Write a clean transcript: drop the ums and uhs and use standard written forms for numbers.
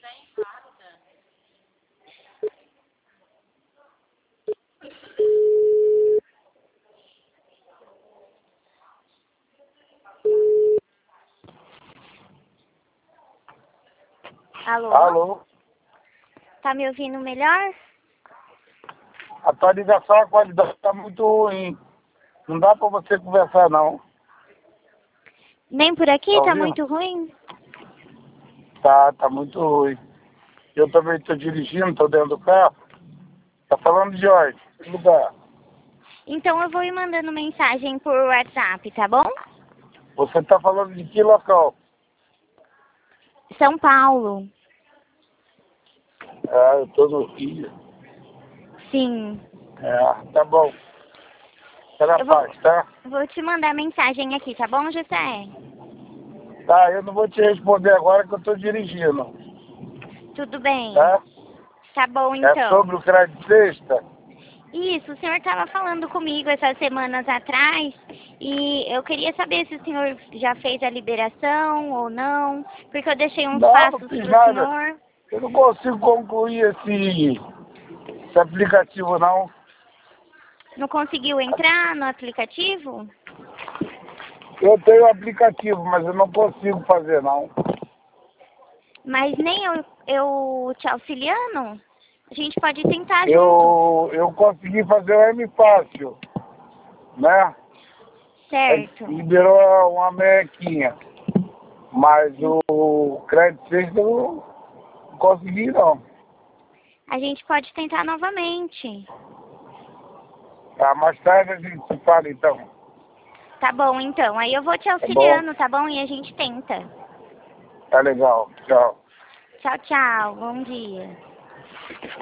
Alô? Alô? Tá me ouvindo melhor? A tua ligação, a qualidade tá muito ruim. Não dá pra você conversar, não. Nem por aqui? Tá Tá ouvindo? muito ruim? Tá muito ruim. Eu também tô dirigindo, tô dentro do carro. Tá falando de onde? Que lugar? Então eu vou ir mandando mensagem por WhatsApp, tá bom? Você tá falando de que local? São Paulo. Ah, eu tô no Rio. Sim. Tá bom. Era Eu paz, tá? vou te mandar mensagem aqui, tá bom, José? Tá, eu não vou te responder agora que eu tô dirigindo, Tudo bem. tá? Tá bom, É então. sobre o crédito sexta? Isso, o senhor estava falando comigo essas semanas atrás e eu queria saber se o senhor já fez a liberação ou não, porque eu deixei uns Não, não passos fiz pro nada. senhor. Eu não consigo concluir esse aplicativo, não. Não conseguiu entrar no aplicativo? Eu tenho o aplicativo, mas eu não consigo fazer, não. Mas nem eu te auxiliando? A gente pode tentar junto. Eu consegui fazer o M-Fácil, né? Certo. Liberou uma merrequinha. Mas o crédito sexta eu não consegui, não. A gente pode tentar novamente. Tá, mais tarde a gente se fala, então. Tá bom, então. Aí eu vou te Tá bom? auxiliando, tá bom? E a gente tenta. Tá legal. Tchau. Tchau, tchau. Bom dia.